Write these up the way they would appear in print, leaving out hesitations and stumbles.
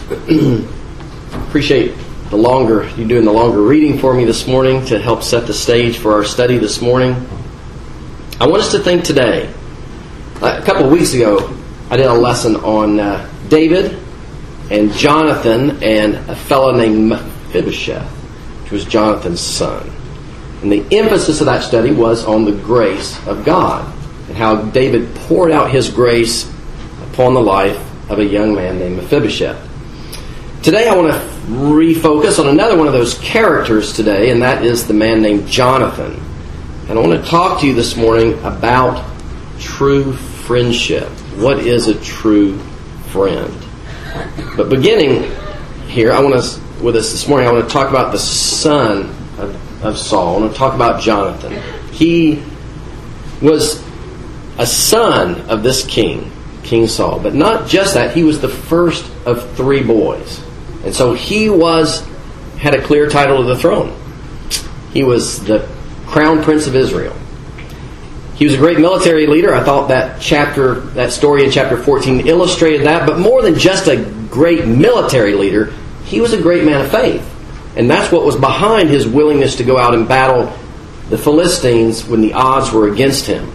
Appreciate you doing the longer reading for me this morning to help set the stage for our study this morning. I want us to think today. A couple of weeks ago, I did a lesson on David and Jonathan and a fellow named Mephibosheth, which was Jonathan's son. And the emphasis of that study was on the grace of God and how David poured out his grace upon the life of a young man named Mephibosheth. Today I want to refocus on another one of those characters today, and that is the man named Jonathan. And I want to talk to you this morning about true friendship. What is a true friend? But beginning here, with us this morning, I want to talk about the son of Saul. I want to talk about Jonathan. He was a son of this king, King Saul. But not just that, he was the first of 3 boys. And so he had a clear title to the throne. He was the crown prince of Israel. He was a great military leader. I thought that story in chapter 14 illustrated that. But more than just a great military leader, he was a great man of faith. And that's what was behind his willingness to go out and battle the Philistines when the odds were against him.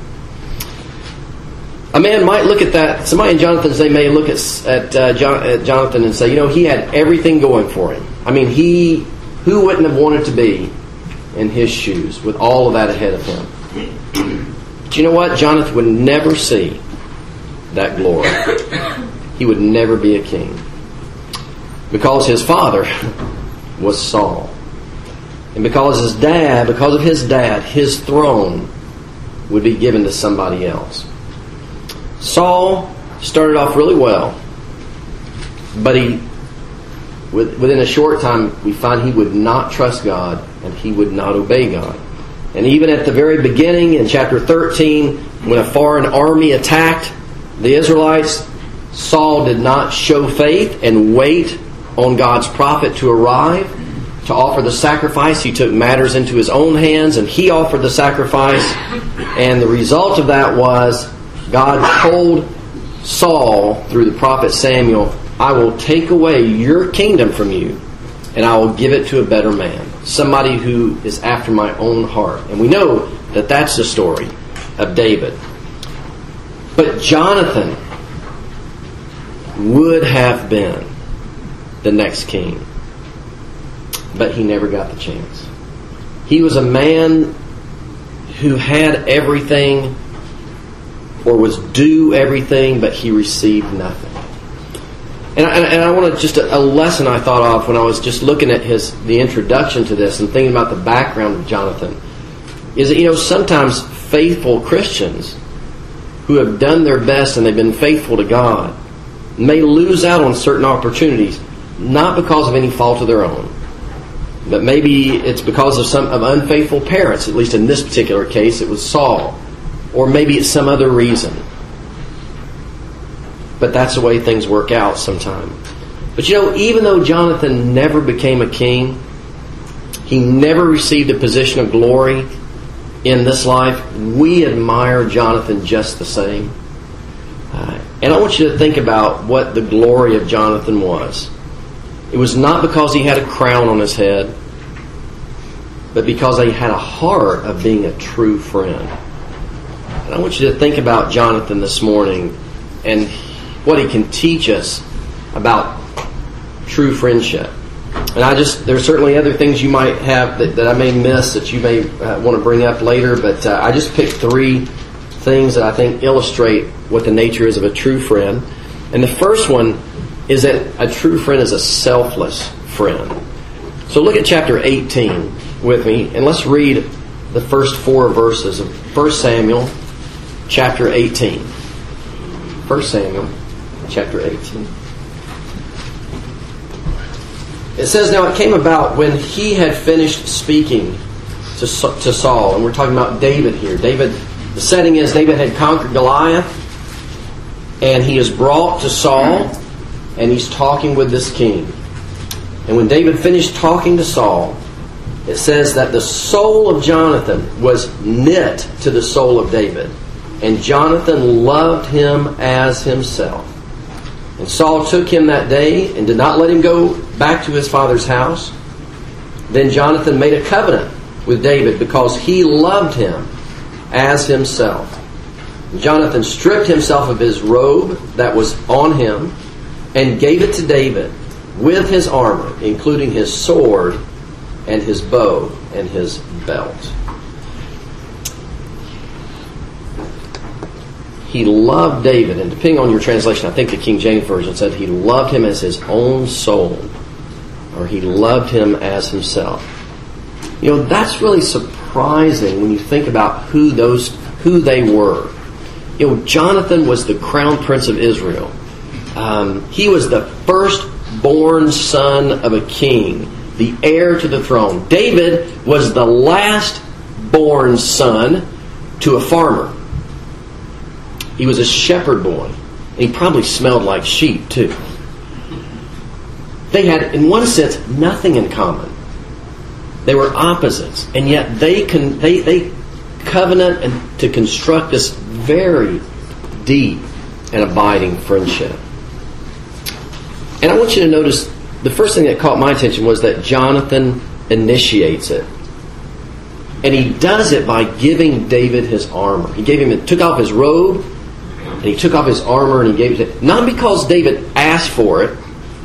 A man might look at that. Somebody in Jonathan's day may look at Jonathan and say, he had everything going for him. I mean, who wouldn't have wanted to be in his shoes with all of that ahead of him? But you know what? Jonathan would never see that glory. He would never be a king. Because his father was Saul. And because of his dad, his throne would be given to somebody else. Saul started off really well, but within a short time, we find he would not trust God and he would not obey God. And even at the very beginning, in chapter 13, when a foreign army attacked the Israelites, Saul did not show faith and wait on God's prophet to arrive to offer the sacrifice. He took matters into his own hands and he offered the sacrifice. And the result of that was God told Saul through the prophet Samuel, I will take away your kingdom from you and I will give it to a better man, somebody who is after my own heart. And we know that that's the story of David. But Jonathan would have been the next king, but he never got the chance. He was a man who had everything or was due everything, but he received nothing. And I want to just a lesson I thought of when I was just looking at the introduction to this and thinking about the background of Jonathan is that, sometimes faithful Christians who have done their best and they've been faithful to God may lose out on certain opportunities, not because of any fault of their own, but maybe it's because of unfaithful parents. At least in this particular case, it was Saul. Or maybe it's some other reason. But that's the way things work out sometimes. But even though Jonathan never became a king, he never received a position of glory in this life, we admire Jonathan just the same. And I want you to think about what the glory of Jonathan was. It was not because he had a crown on his head, but because he had a heart of being a true friend. And I want you to think about Jonathan this morning and what he can teach us about true friendship. And there's certainly other things you might have that I may miss that you may want to bring up later, but I just picked 3 things that I think illustrate what the nature is of a true friend. And the first one is that a true friend is a selfless friend. So look at chapter 18 with me, and let's read the first 4 verses of 1 Samuel chapter 18. 1 Samuel chapter 18. It says, now it came about when he had finished speaking to Saul, and we're talking about David here. The setting is David had conquered Goliath, and he is brought to Saul, and he's talking with this king. And when David finished talking to Saul, it says that the soul of Jonathan was knit to the soul of David, and Jonathan loved him as himself. And Saul took him that day and did not let him go back to his father's house. Then Jonathan made a covenant with David because he loved him as himself. Jonathan stripped himself of his robe that was on him and gave it to David with his armor, including his sword and his bow and his belt. He loved David, and depending on your translation, I think the King James Version said he loved him as his own soul, or he loved him as himself. You know, that's really surprising when you think about who they were. You know, Jonathan was the crown prince of Israel. He was the firstborn son of a king, the heir to the throne. David was the last born son to a farmer. He was a shepherd boy. And he probably smelled like sheep, too. They had, in one sense, nothing in common. They were opposites. And yet they covenant and to construct this very deep and abiding friendship. And I want you to notice, the first thing that caught my attention was that Jonathan initiates it. And he does it by giving David his armor. Took off his robe, and he took off his armor and he gave it to him. Not because David asked for it,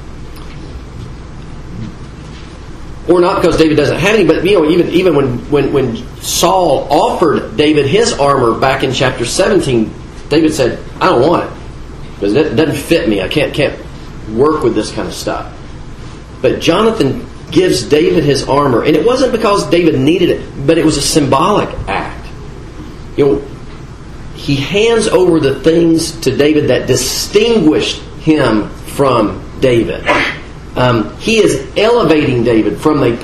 or not because David doesn't have any, but you know, even when Saul offered David his armor back in chapter 17, David said, "I don't want it because it doesn't fit me. I can't work with this kind of stuff." But Jonathan gives David his armor, and it wasn't because David needed it, but it was a symbolic act. You know, he hands over the things to David that distinguished him from David. He is elevating David from a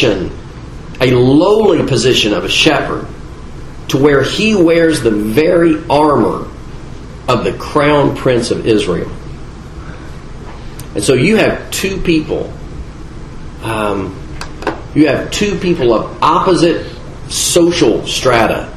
lowly position of a shepherd, to where he wears the very armor of the crown prince of Israel. And so you have two people. You have two people of opposite social strata.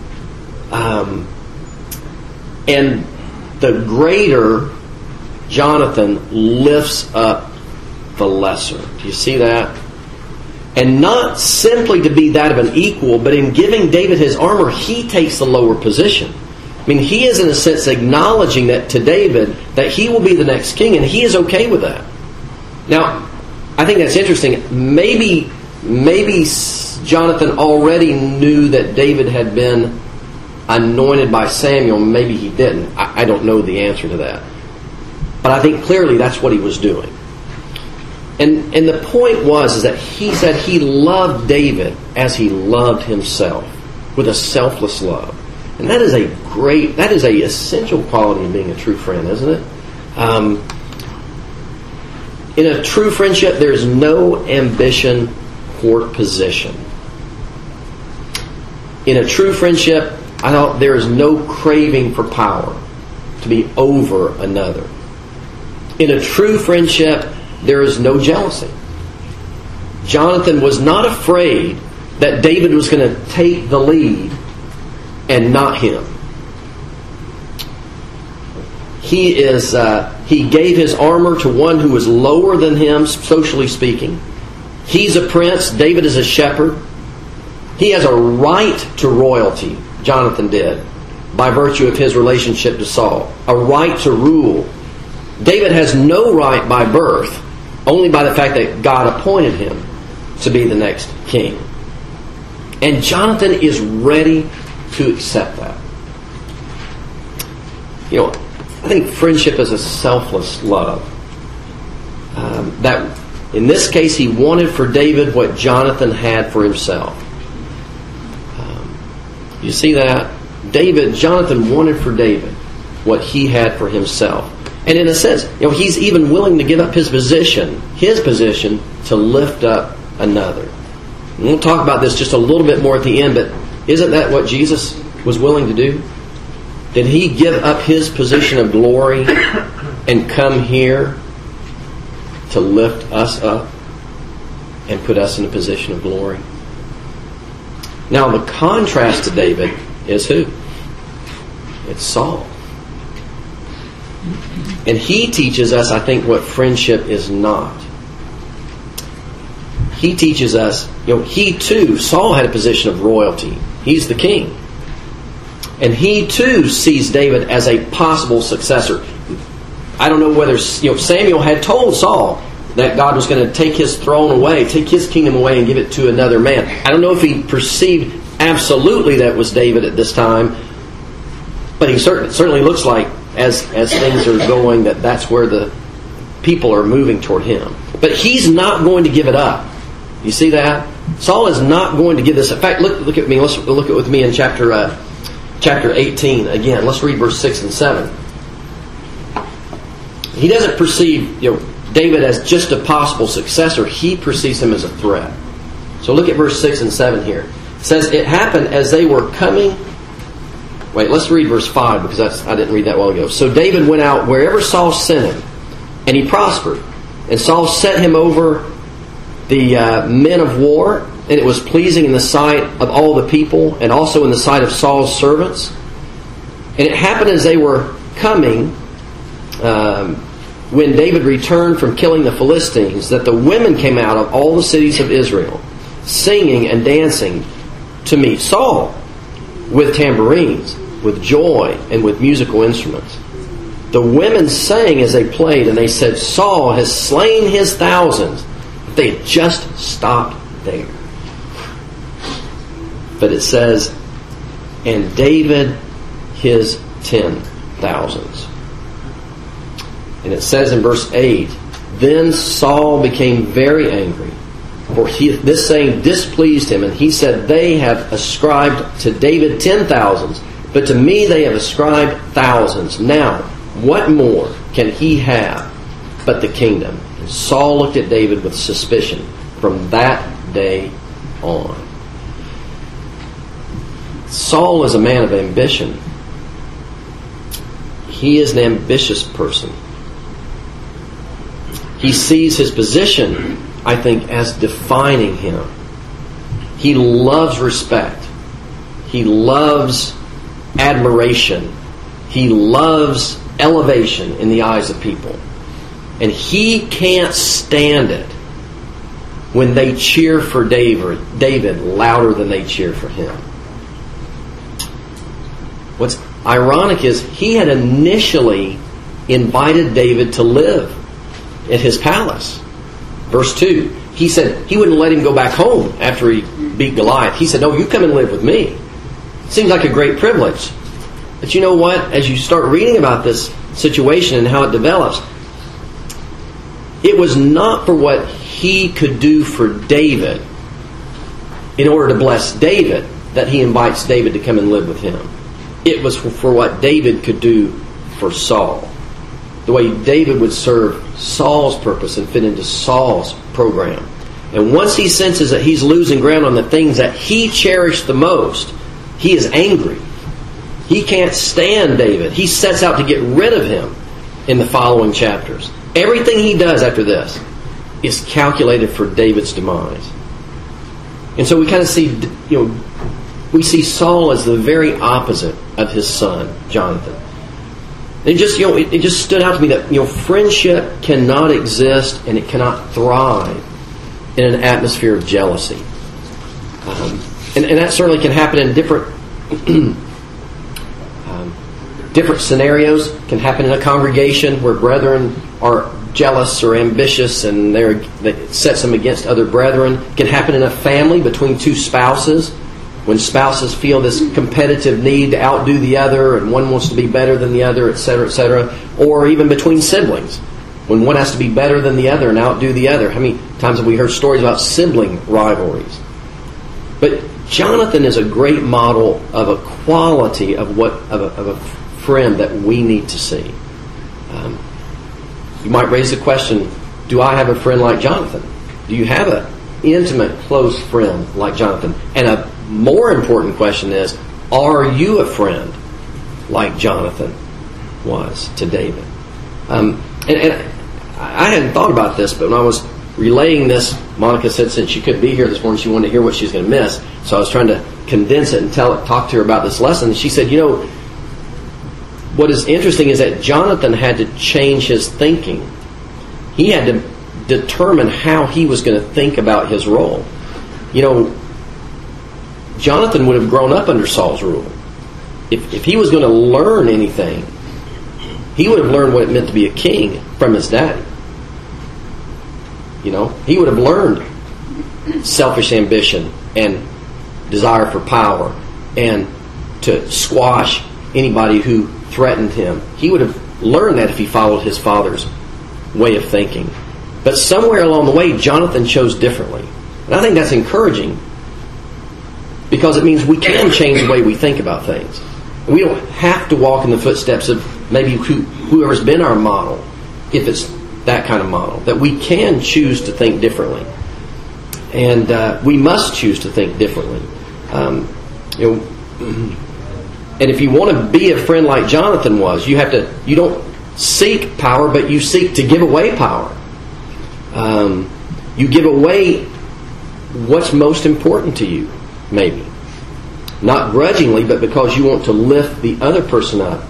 And the greater Jonathan lifts up the lesser. Do you see that? And not simply to be that of an equal, but in giving David his armor, he takes the lower position. I mean, he is in a sense acknowledging that to David that he will be the next king, and he is okay with that. Now, I think that's interesting. Maybe Jonathan already knew that David had been anointed by Samuel. Maybe he didn't. I don't know the answer to that. But I think clearly that's what he was doing. And the point is that he said he loved David as he loved himself, with a selfless love. And that is a essential quality of being a true friend, isn't it? In a true friendship, there is no ambition for position. In a true friendship, there is no craving for power, to be over another. In a true friendship, there is no jealousy. Jonathan was not afraid that David was going to take the lead and not him. He gave his armor to one who was lower than him, socially speaking. He's a prince. David is a shepherd. He has a right to royalty, Jonathan did, by virtue of his relationship to Saul. A right to rule. David has no right by birth, only by the fact that God appointed him to be the next king. And Jonathan is ready to accept that. You know, I think friendship is a selfless love. That in this case, he wanted for David what Jonathan had for himself. You see that? Jonathan wanted for David what he had for himself. And in a sense, you know, he's even willing to give up his position to lift up another. And we'll talk about this just a little bit more at the end, but isn't that what Jesus was willing to do? Did he give up his position of glory and come here to lift us up and put us in a position of glory? Now, the contrast to David is who? It's Saul. And he teaches us, I think, what friendship is not. He teaches us, he too, Saul had a position of royalty. He's the king. And he too sees David as a possible successor. I don't know whether, Samuel had told Saul that God was going to take his throne away, take his kingdom away and give it to another man. I don't know if he perceived absolutely that was David at this time, but he certainly looks like, as things are going, that's where the people are moving toward him. But he's not going to give it up. You see that? Saul is not going to give this. In fact, look at me. Let's look at with me in chapter 18 again. Let's read verse 6 and 7. He doesn't perceive David as just a possible successor. He perceives him as a threat. So look at verse 6 and 7 here. It says, it happened as they were coming. Wait, let's read verse 5 because I didn't read that a while ago. So David went out wherever Saul sent him, and he prospered. And Saul set him over the men of war, and it was pleasing in the sight of all the people, and also in the sight of Saul's servants. And it happened as they were coming, when David returned from killing the Philistines, that the women came out of all the cities of Israel, singing and dancing to meet Saul, with tambourines, with joy, and with musical instruments. The women sang as they played, and they said, Saul has slain his thousands. They had just stopped there. But it says, and David his 10,000s. And it says in verse 8, then Saul became very angry, for this saying displeased him, and he said, they have ascribed to David 10,000s, but to me they have ascribed thousands. Now, what more can he have but the kingdom? And Saul looked at David with suspicion from that day on. Saul is a man of ambition. He is an ambitious person. He sees his position, I think, as defining him. He loves respect. He loves admiration. He loves elevation in the eyes of people. And he can't stand it when they cheer for David louder than they cheer for him. What's ironic is he had initially invited David to live at his palace. Verse 2, he said he wouldn't let him go back home after he beat Goliath. He said, no, you come and live with me. Seems like a great privilege. But you know what? As you start reading about this situation and how it develops, it was not for what he could do for David in order to bless David that he invites David to come and live with him. It was for what David could do for Saul. The way David would serve Saul's purpose and fit into Saul's program. And once he senses that he's losing ground on the things that he cherished the most, he is angry. He can't stand David. He sets out to get rid of him in the following chapters. Everything he does after this is calculated for David's demise. And so we kind of see, we see Saul as the very opposite of his son, Jonathan. It just stood out to me that friendship cannot exist and it cannot thrive in an atmosphere of jealousy, and that certainly can happen in different scenarios. It can happen in a congregation where brethren are jealous or ambitious, and that sets them against other brethren. It can happen in a family between two spouses, when spouses feel this competitive need to outdo the other, and one wants to be better than the other, etc., etc., or even between siblings, when one has to be better than the other and outdo the other. How many times have we heard stories about sibling rivalries? But Jonathan is a great model of a quality of a friend that we need to see. You might raise the question, do I have a friend like Jonathan? Do you have an intimate, close friend like Jonathan? And a more important question is, are you a friend like Jonathan was to David? And I hadn't thought about this, but when I was relaying this, Monica said since she couldn't be here this morning, she wanted to hear what she was going to miss. So I was trying to condense it and talk to her about this lesson. And she said, what is interesting is that Jonathan had to change his thinking. He had to determine how he was going to think about his role. You know, Jonathan would have grown up under Saul's rule. If he was going to learn anything, he would have learned what it meant to be a king from his daddy. You know, he would have learned selfish ambition and desire for power and to squash anybody who threatened him. He would have learned that if he followed his father's way of thinking. But somewhere along the way, Jonathan chose differently. And I think that's encouraging, because it means we can change the way we think about things. We don't have to walk in the footsteps of maybe whoever's been our model, if it's that kind of model. That we can choose to think differently. And we must choose to think differently. And if you want to be a friend like Jonathan was, you don't seek power, but you seek to give away power. You give away what's most important to you, maybe. Not grudgingly, but because you want to lift the other person up.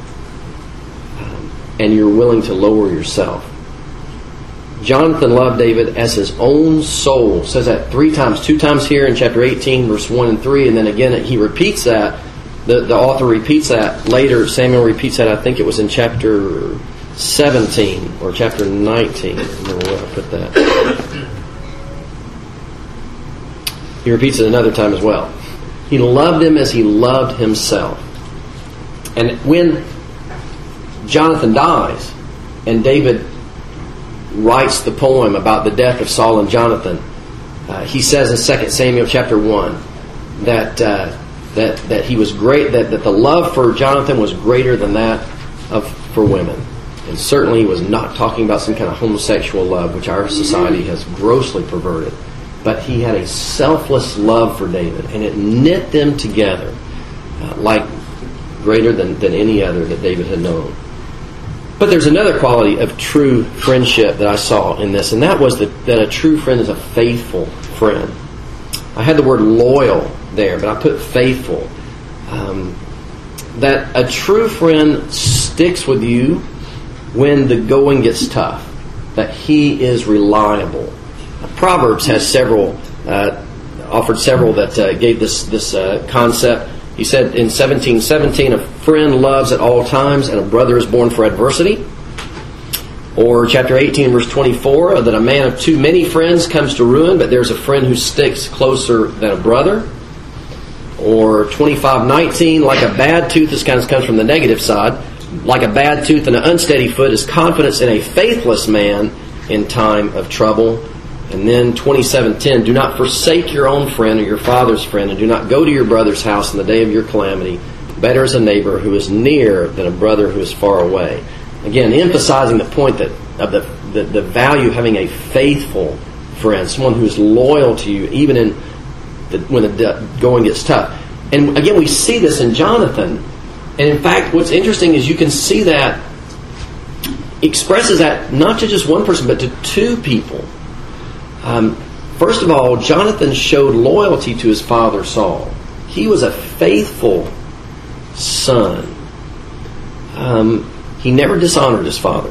And you're willing to lower yourself. Jonathan loved David as his own soul. It says that 3 times. 2 times here in chapter 18, verse 1 and 3. And then again, he repeats that. The author repeats that later. Samuel repeats that. I think it was in chapter 17 or chapter 19. I don't remember where I put that. He repeats it another time as well. He loved him as he loved himself. And when Jonathan dies and David writes the poem about the death of Saul and Jonathan, he says in 2 Samuel chapter 1 that he was great, that the love for Jonathan was greater than that for women. And certainly he was not talking about some kind of homosexual love, which our society has grossly perverted. But he had a selfless love for David, and it knit them together like greater than any other that David had known. But there's another quality of true friendship that I saw in this, and that was that a true friend is a faithful friend. I had the word loyal there, but I put faithful. That a true friend sticks with you when the going gets tough. That he is reliable. Proverbs has offered several that gave this concept. He said in 17:17, a friend loves at all times, and a brother is born for adversity. Or chapter 18, verse 24, that a man of too many friends comes to ruin, but there's a friend who sticks closer than a brother. Or 25:19, like a bad tooth, this kind of comes from the negative side, like a bad tooth and an unsteady foot is confidence in a faithless man in time of trouble. And then 27:10, do not forsake your own friend or your father's friend, and do not go to your brother's house in the day of your calamity. Better is a neighbor who is near than a brother who is far away. Again, emphasizing the point that of the value of having a faithful friend, someone who is loyal to you, even when the going gets tough. And again, we see this in Jonathan. And in fact, what's interesting is you can see that expresses that not to just one person, but to 2 people. First of all, Jonathan showed loyalty to his father Saul. He was a faithful son. He never dishonored his father.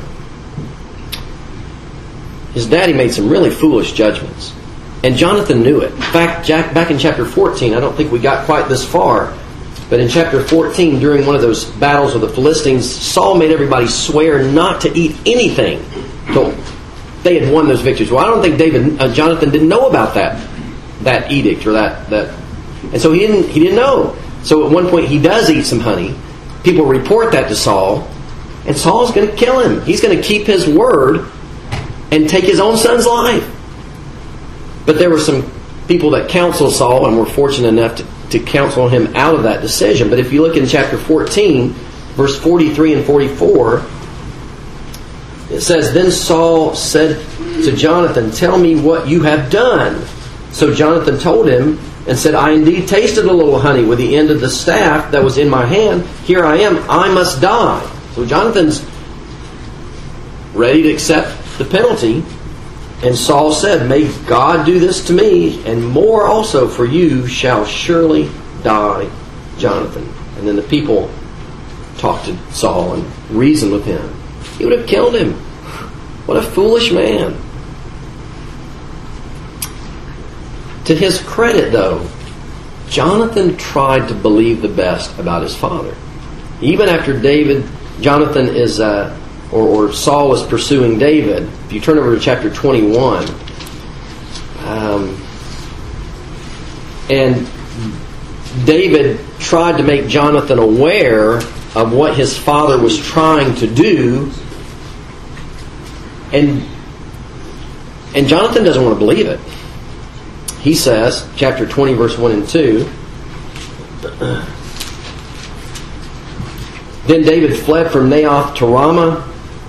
His daddy made some really foolish judgments, and Jonathan knew it. In fact, back in chapter 14, I don't think we got quite this far, but in chapter 14, during one of those battles with the Philistines, Saul made everybody swear not to eat anything till they had won those victories. Well, I don't think Jonathan didn't know about that edict or that, and so he didn't know. So at one point he does eat some honey. People report that to Saul, and Saul's going to kill him. He's going to keep his word and take his own son's life. But there were some people that counseled Saul and were fortunate enough to counsel him out of that decision. But if you look in chapter 14, verse 43 and 44. It says, then Saul said to Jonathan, tell me what you have done. So Jonathan told him and said, I indeed tasted a little honey with the end of the staff that was in my hand. Here I am. I must die. So Jonathan's ready to accept the penalty. And Saul said, may God do this to me, and more also, for you shall surely die, Jonathan. And then the people talk to Saul and reason with him. He would have killed him. What a foolish man. To his credit, though, Jonathan tried to believe the best about his father. Even after Jonathan is, or Saul is pursuing David. If you turn over to chapter 21, and David tried to make Jonathan aware of what his father was trying to do, and Jonathan doesn't want to believe it. He says, chapter 20, verse 1 and 2, Then David fled from Naioth to Ramah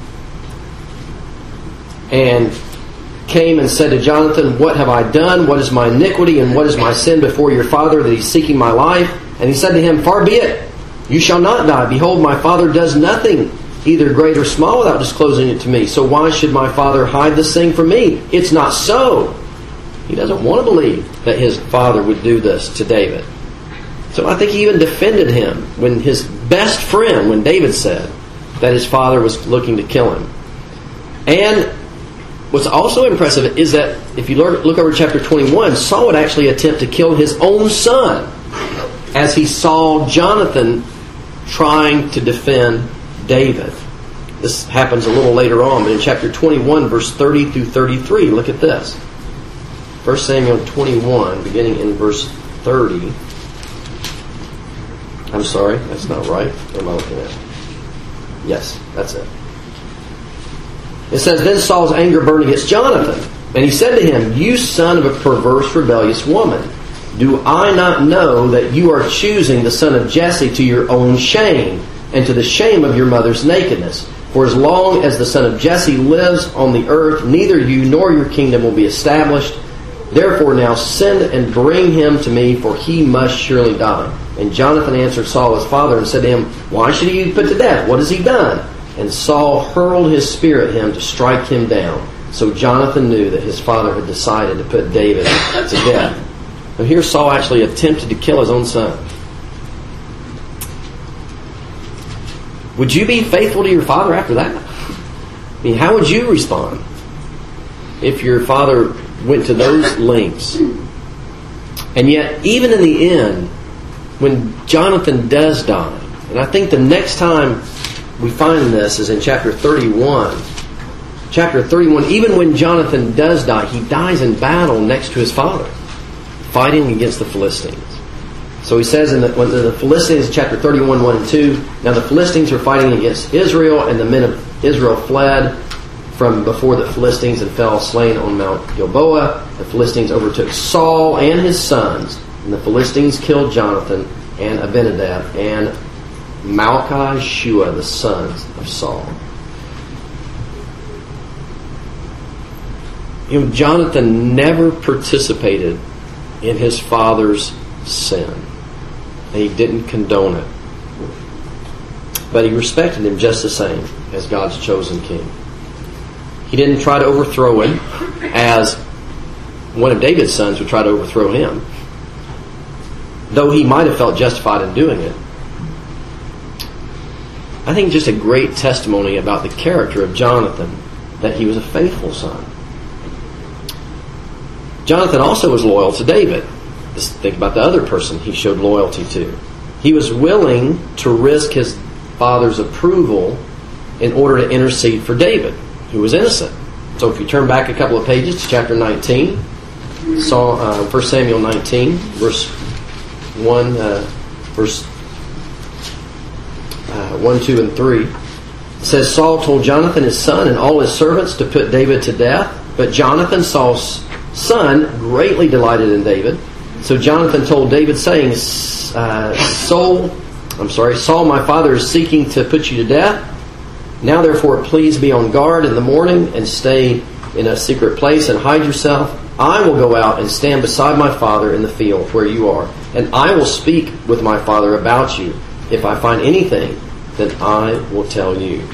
and came and said to Jonathan, What have I done? What is my iniquity and what is my sin before your father that he's seeking my life? And he said to him, Far be it, you shall not die. Behold, my father does nothing, either great or small, without disclosing it to me. So why should my father hide this thing from me? It's not so. He doesn't want to believe that his father would do this to David. So I think he even defended him when his best friend, when David said that his father was looking to kill him. And what's also impressive is that if you look over chapter 21, Saul would actually attempt to kill his own son as he saw Jonathan trying to defend David. This happens a little later on, but in chapter 21, verse 30 through 33, look at this. 1 Samuel 21, beginning in verse 30. I'm sorry, that's not right. What am I looking at? Yes, that's it. It says, Then Saul's anger burned against Jonathan, and he said to him, You son of a perverse, rebellious woman, do I not know that you are choosing the son of Jesse to your own shame, and to the shame of your mother's nakedness? For as long as the son of Jesse lives on the earth, neither you nor your kingdom will be established. Therefore now send and bring him to me, for he must surely die. And Jonathan answered Saul his father and said to him, Why should he be put to death? What has he done? And Saul hurled his spear at him to strike him down. So Jonathan knew that his father had decided to put David to death. Now here Saul actually attempted to kill his own son. Would you be faithful to your father after that? I mean, how would you respond if your father went to those lengths? And yet, even in the end, when Jonathan does die, and I think the next time we find this is in chapter 31. Chapter 31, even when Jonathan does die, he dies in battle next to his father, fighting against the Philistines. So he says when the Philistines, chapter 31, 1 and 2, Now the Philistines were fighting against Israel, and the men of Israel fled from before the Philistines and fell slain on Mount Gilboa. The Philistines overtook Saul and his sons, and the Philistines killed Jonathan and Abinadab and Malchi-Shua, the sons of Saul. You know, Jonathan never participated in his father's sin. And he didn't condone it. But he respected him just the same as God's chosen king. He didn't try to overthrow him as one of David's sons would try to overthrow him, though he might have felt justified in doing it. I think just a great testimony about the character of Jonathan, that he was a faithful son. Jonathan also was loyal to David. Just think about the other person he showed loyalty to. He was willing to risk his father's approval in order to intercede for David, who was innocent. So if you turn back a couple of pages to chapter 19, 1 Samuel 19, verse 1, verse 1, 2, and 3. It says, Saul told Jonathan his son and all his servants to put David to death. But Jonathan, Saul's son, greatly delighted in David. So Jonathan told David, saying, Saul, my father is seeking to put you to death. Now therefore please be on guard in the morning and stay in a secret place and hide yourself. I will go out and stand beside my father in the field where you are, and I will speak with my father about you. If I find anything, then I will tell you.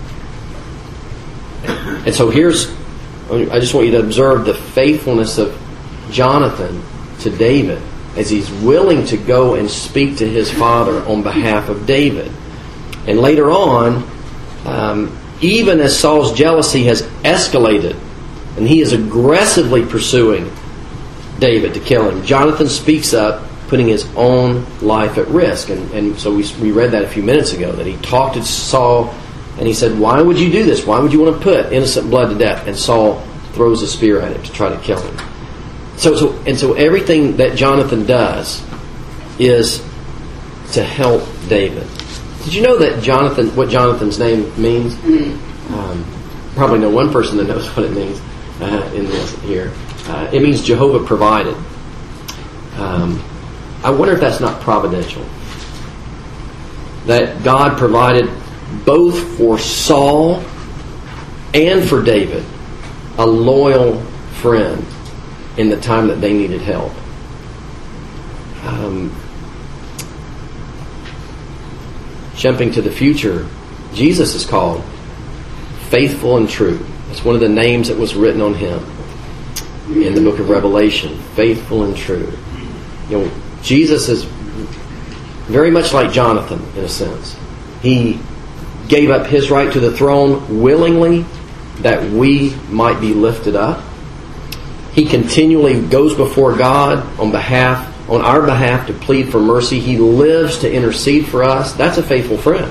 And so I just want you to observe the faithfulness of Jonathan to David as he's willing to go and speak to his father on behalf of David. And later on, even as Saul's jealousy has escalated, and he is aggressively pursuing David to kill him, Jonathan speaks up, putting his own life at risk. And so we read that a few minutes ago, that he talked to Saul, and he said, "Why would you do this? Why would you want to put innocent blood to death?" And Saul throws a spear at him to try to kill him. So everything that Jonathan does is to help David. Did you know that what Jonathan's name means? Probably know one person that knows what it means in this here. It means Jehovah provided. I wonder if that's not providential. That God provided both for Saul and for David a loyal friend in the time that they needed help. Jumping to the future, Jesus is called faithful and true. It's one of the names that was written on him in the book of Revelation. Faithful and true. You know, Jesus is very much like Jonathan in a sense. He gave up his right to the throne willingly that we might be lifted up. He continually goes before God on our behalf to plead for mercy. He lives to intercede for us. That's a faithful friend.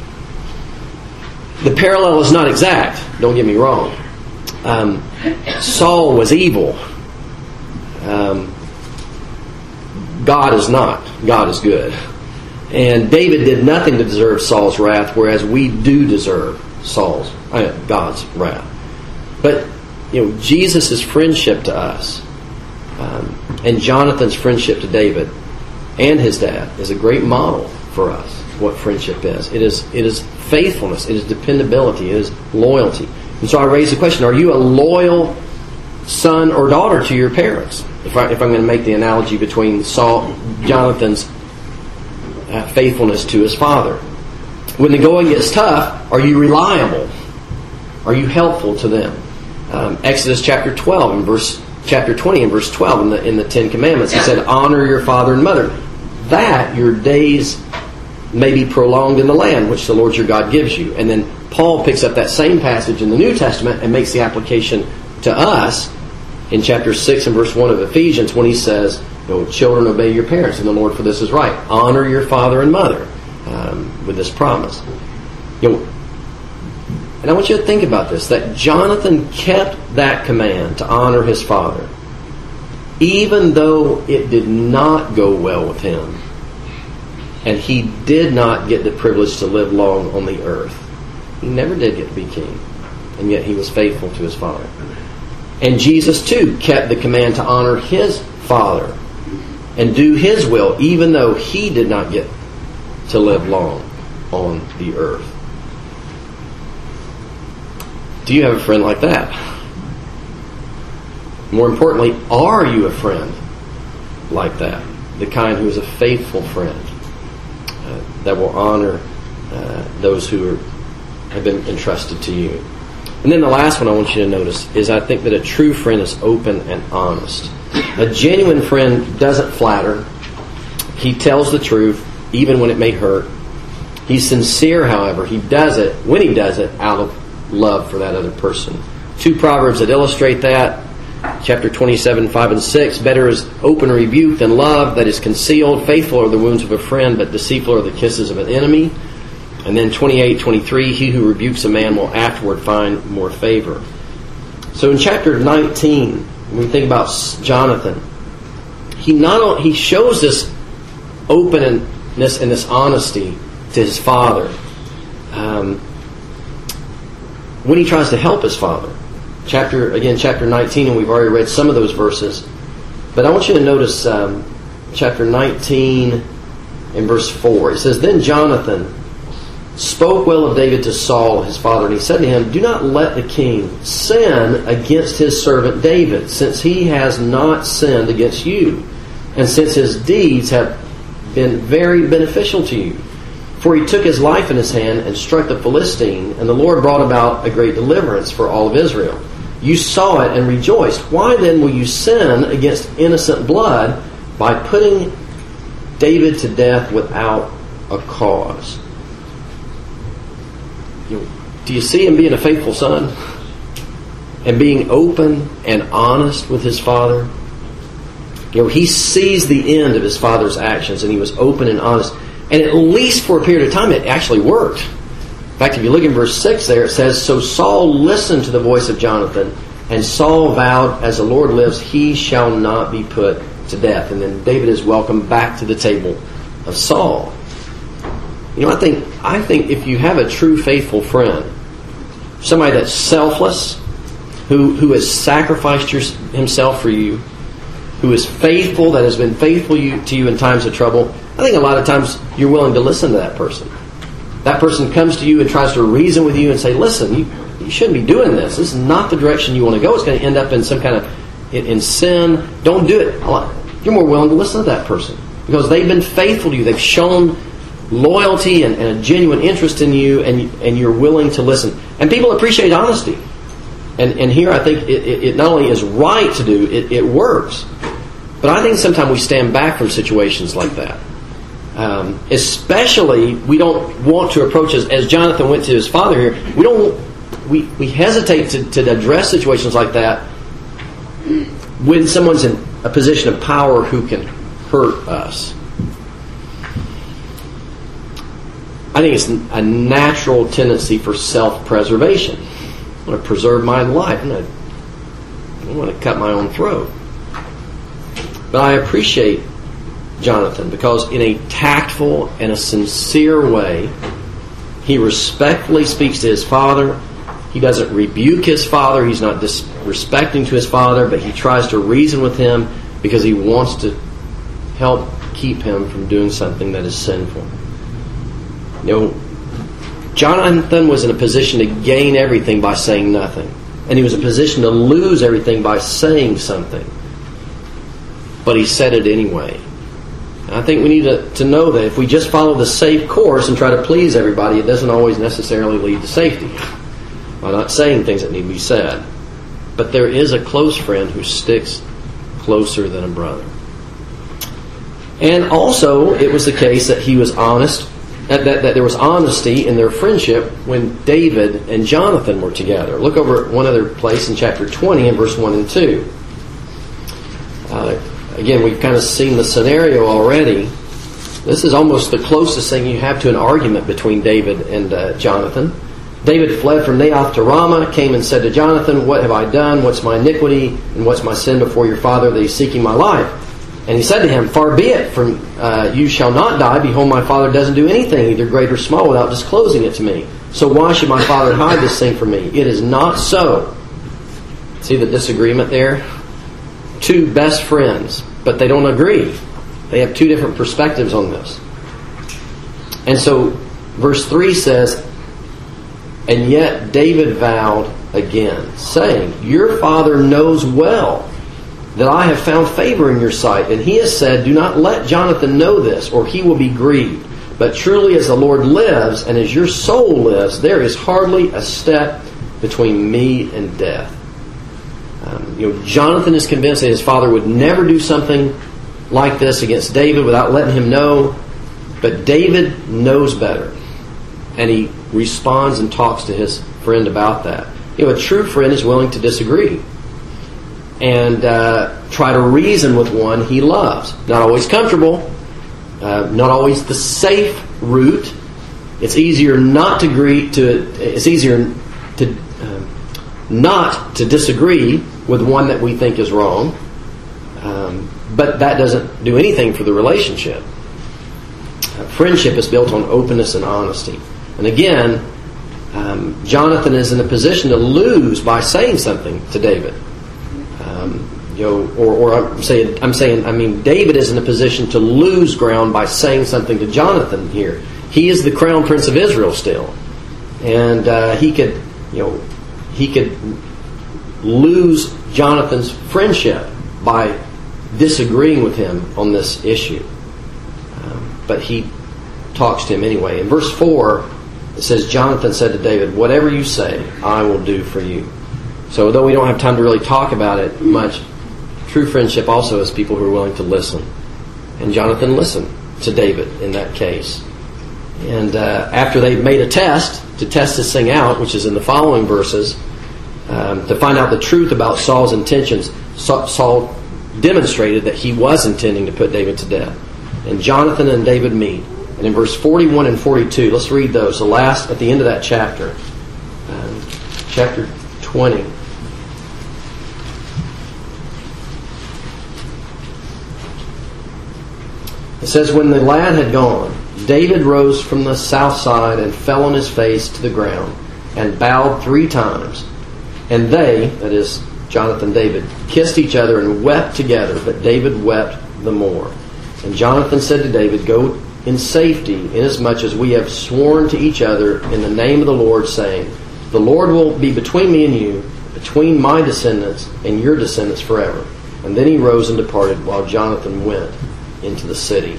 The parallel is not exact, don't get me wrong. Saul was evil. God is not. God is good. And David did nothing to deserve Saul's wrath, whereas we do deserve God's wrath. But Jesus' friendship to us, and Jonathan's friendship to David and his dad, is a great model for us. What friendship is? It is faithfulness. It is dependability. It is loyalty. And so I raise the question: are you a loyal son or daughter to your parents? If I'm going to make the analogy between Jonathan's faithfulness to his father. When the going gets tough, are you reliable? Are you helpful to them? Exodus chapter 20 and verse 12 in the Ten Commandments, he said, "Honor your father and mother, that your days may be prolonged in the land which the Lord your God gives you." And then Paul picks up that same passage in the New Testament and makes the application to us in chapter 6 and verse 1 of Ephesians, when he says, "Children, obey your parents in the Lord, for this is right. Honor your father and mother," with this promise. And I want you to think about this, that Jonathan kept that command to honor his father, even though it did not go well with him, and he did not get the privilege to live long on the earth. He never did get to be king, and yet he was faithful to his father. And Jesus too kept the command to honor his father and do his will, even though he did not get to live long on the earth. Do you have a friend like that? More importantly, are you a friend like that? The kind who is a faithful friend that will honor those who have been entrusted to you. And then the last one I want you to notice is, I think that a true friend is open and honest. A genuine friend doesn't flatter. He tells the truth, even when it may hurt. He's sincere, however. He does it, when he does it, out of love for that other person. Two proverbs that illustrate that. Chapter 27, 5 and 6. "Better is open rebuke than love that is concealed. Faithful are the wounds of a friend, but deceitful are the kisses of an enemy." And then 28, 23. "He who rebukes a man will afterward find more favor." So in chapter 19, when we think about Jonathan, he shows this openness and this honesty to his father when he tries to help his father. Chapter 19, and we've already read some of those verses. But I want you to notice chapter 19 and verse 4. It says, "Then Jonathan spoke well of David to Saul, his father, and he said to him, 'Do not let the king sin against his servant David, since he has not sinned against you, and since his deeds have been very beneficial to you. For he took his life in his hand and struck the Philistine, and the Lord brought about a great deliverance for all of Israel. You saw it and rejoiced. Why then will you sin against innocent blood by putting David to death without a cause?'" do you see him being a faithful son? And being open and honest with his father? He sees the end of his father's actions, and he was open and honest. And at least for a period of time, it actually worked. In fact, if you look in verse 6 there, it says, "So Saul listened to the voice of Jonathan, and Saul vowed, 'As the Lord lives, he shall not be put to death.'" And then David is welcomed back to the table of Saul. I think if you have a true faithful friend, somebody that's selfless, who has sacrificed himself for you, who is faithful, that has been faithful to you in times of trouble, I think a lot of times you're willing to listen to that person. That person comes to you and tries to reason with you and say, "Listen, you shouldn't be doing this. This is not the direction you want to go. It's going to end up in some kind of in sin. Don't do it." You're more willing to listen to that person because they've been faithful to you. They've shown loyalty and a genuine interest in you, and you're willing to listen. And people appreciate honesty. And here I think it not only is right to do, it works. But I think sometimes we stand back from situations like that. Especially, we don't want to approach, as Jonathan went to his father here, we hesitate to address situations like that when someone's in a position of power who can hurt us. I think it's a natural tendency for self-preservation. I want to preserve my life. I don't want to cut my own throat. But I appreciate Jonathan because in a tactful and a sincere way, he respectfully speaks to his father. He doesn't rebuke his father. He's not disrespecting to his father, but he tries to reason with him because he wants to help keep him from doing something that is sinful. Jonathan was in a position to gain everything by saying nothing. And he was in a position to lose everything by saying something. But he said it anyway. And I think we need to know that if we just follow the safe course and try to please everybody, it doesn't always necessarily lead to safety by not saying things that need to be said. But there is a close friend who sticks closer than a brother. And also, it was the case that he was honest, that there was honesty in their friendship when David and Jonathan were together. Look over at one other place in chapter 20 and verse 1 and 2. Again, we've kind of seen the scenario already. This is almost the closest thing you have to an argument between David and Jonathan. David fled from Naioth to Ramah, came and said to Jonathan, "What have I done? What's my iniquity? And what's my sin before your father that he's seeking my life?" And he said to him, "Far be it from you shall not die. Behold, my father doesn't do anything, either great or small, without disclosing it to me. So why should my father hide this thing from me? It is not so." See the disagreement there? Two best friends, but they don't agree. They have two different perspectives on this. And so verse 3 says, "And yet David vowed again, saying, 'Your father knows well that I have found favor in your sight, and he has said, do not let Jonathan know this, or he will be grieved. But truly as the Lord lives, and as your soul lives, there is hardly a step between me and death.'" Jonathan is convinced that his father would never do something like this against David without letting him know. But David knows better. And he responds and talks to his friend about that. A true friend is willing to disagree and try to reason with one he loves. Not always comfortable, not always the safe route. It's easier not to agree to. It's easier to not to disagree with one that we think is wrong, but that doesn't do anything for the relationship. Friendship is built on openness and honesty. And again, Jonathan is in a position to lose by saying something to David. David is in a position to lose ground by saying something to Jonathan here. He is the crown prince of Israel still, and he could lose Jonathan's friendship by disagreeing with him on this issue. But he talks to him anyway. In verse 4, it says, Jonathan said to David, "Whatever you say, I will do for you." So although we don't have time to really talk about it much, true friendship also is people who are willing to listen. And Jonathan listened to David in that case. And after they made a test, to test this thing out, which is in the following verses, to find out the truth about Saul's intentions. Saul demonstrated that he was intending to put David to death. And Jonathan and David meet. And in verse 41 and 42, let's read those. The last, at the end of that chapter, chapter 20. It says, when the lad had gone, David rose from the south side and fell on his face to the ground and bowed 3 times. And they, that is, Jonathan and David, kissed each other and wept together, but David wept the more. And Jonathan said to David, go in safety, inasmuch as we have sworn to each other in the name of the Lord, saying, the Lord will be between me and you, between my descendants and your descendants forever. And then he rose and departed, while Jonathan went into the city.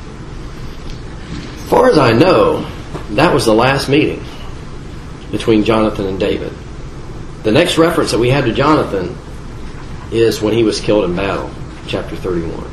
As far as I know, that was the last meeting between Jonathan and David. The next reference that we have to Jonathan is when he was killed in battle, chapter 31.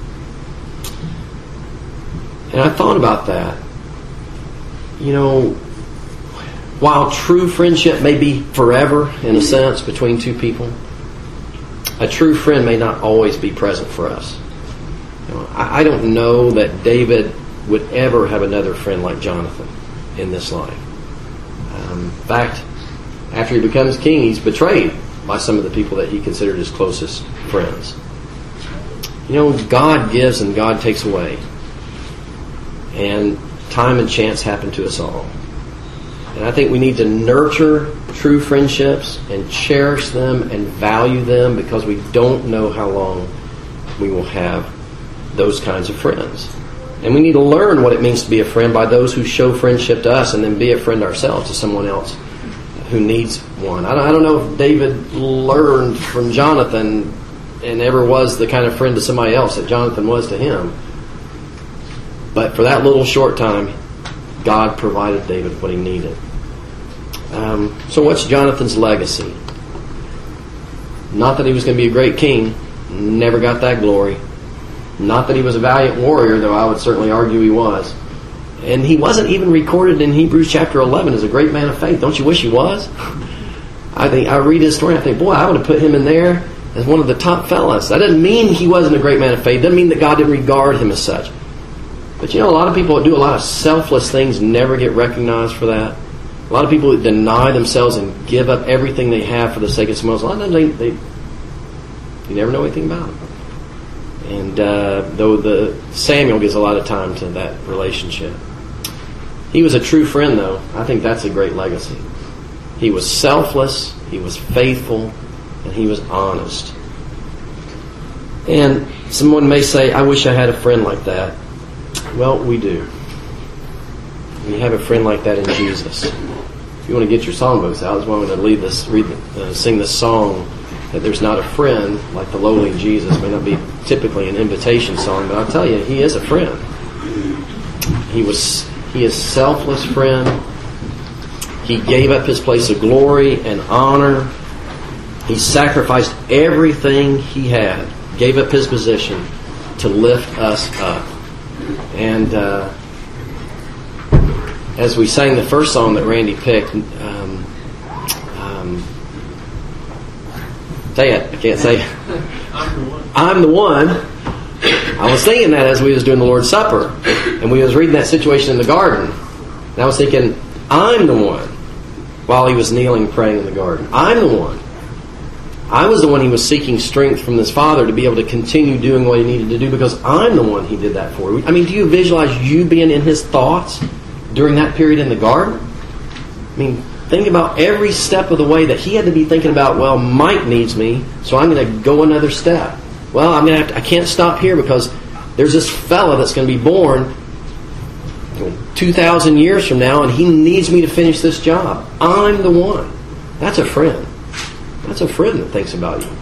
And I thought about that. You know, while true friendship may be forever, in a sense, between two people, a true friend may not always be present for us. You know, I don't know that David would ever have another friend like Jonathan in this life. In fact, after he becomes king, he's betrayed by some of the people that he considered his closest friends. You know, God gives and God takes away. And time and chance happen to us all. And I think we need to nurture true friendships and cherish them and value them, because we don't know how long we will have those kinds of friends. And we need to learn what it means to be a friend by those who show friendship to us, and then be a friend ourselves to someone else who needs one. I don't know if David learned from Jonathan and ever was the kind of friend to somebody else that Jonathan was to him. But for that little short time, God provided David what he needed. So what's Jonathan's legacy? Not that he was going to be a great king. Never got that glory. Not that he was a valiant warrior, though I would certainly argue he was. And he wasn't even recorded in Hebrews chapter 11 as a great man of faith. Don't you wish he was? I read his story and I think, boy, I would have put him in there as one of the top fellas. That doesn't mean he wasn't a great man of faith. Doesn't mean that God didn't regard him as such. But you know, a lot of people that do a lot of selfless things never get recognized for that. A lot of people that deny themselves and give up everything they have for the sake of someone else, a lot of times you never know anything about them. And though Samuel gives a lot of time to that relationship. He was a true friend, though. I think that's a great legacy. He was selfless, he was faithful, and he was honest. And someone may say, I wish I had a friend like that. Well, we do. We have a friend like that in Jesus. If you want to get your songbooks out, I was wanting to sing this song, that there's not a friend like the lowly Jesus. It may not be typically an invitation song, but I'll tell you, he is a friend. He is selfless friend. He gave up his place of glory and honor. He sacrificed everything he had, gave up his position to lift us up. And as we sang the first song that Randy picked, say it. I can't say it. I'm the one. I was thinking that as we was doing the Lord's Supper, and we was reading that situation in the garden. And I was thinking, I'm the one, while he was kneeling praying in the garden. I'm the one. I was the one he was seeking strength from his Father to be able to continue doing what he needed to do, because I'm the one he did that for. I mean, do you visualize you being in his thoughts during that period in the garden? I mean, think about every step of the way that he had to be thinking about, well, Mike needs me, so I'm going to go another step. Well, I can't stop here because there's this fella that's going to be born 2,000 years from now, and he needs me to finish this job. I'm the one. That's a friend. That's a friend that thinks about you.